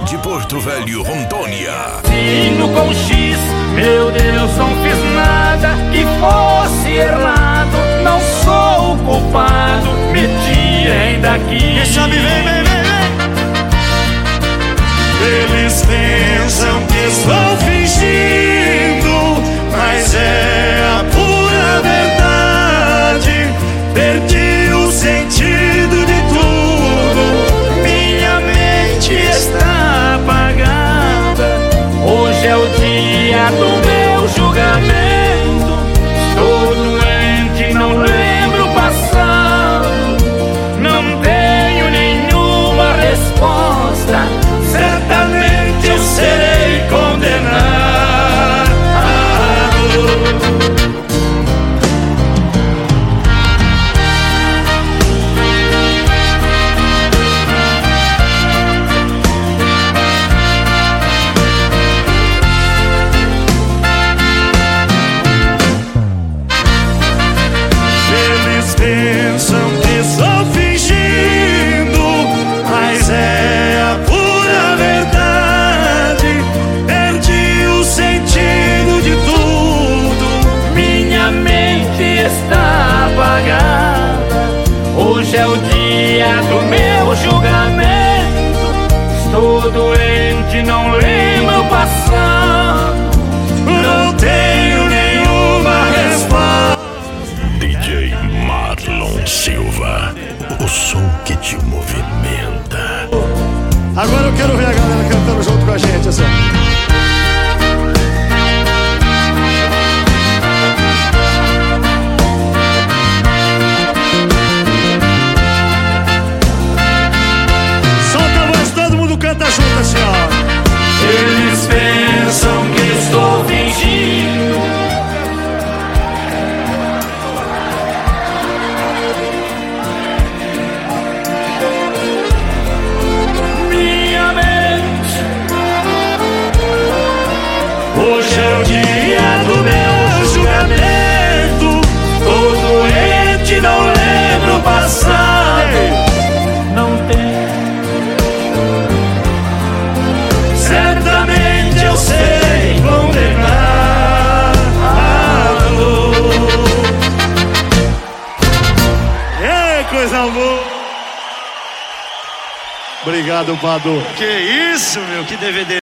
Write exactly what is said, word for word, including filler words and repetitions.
de Porto Velho, Rondônia. Sino com X, meu Deus, não fiz nada que fosse errado. Não sou o culpado, me tirem daqui. Quem sabe, vem, vem, vem, vem. Eles pensam que estou fingindo, mas é a pura verdade. Perdi o sentido de tudo, minha mente está apagada. Hoje é o dia do meu julgamento. Estou doente, não lembro o passado. Não tenho nenhuma resposta. Certamente eu serei condenado. Eles pensam que estou fingindo, mas é a pura verdade. Perdi o sentido de tudo, Minha mente está apagada. Hoje é o dia do meu julgamento. Estou doente, não lembro o passado. não tenho nenhuma resposta. D J Marlon Silva, o som que te movimenta. Agora eu quero ver a galera cantando junto com a gente, assim. Solta a voz, todo mundo canta junto, assim, ó. Eles pensam que estou fingindo. Minha mente. Hoje é o dia do meu julgamento. Tô doente, não lembro o passado. Não tem. Certamente eu serei condenado. Ei, coisa boa. Obrigado, Padu. Que isso, meu, que D V D.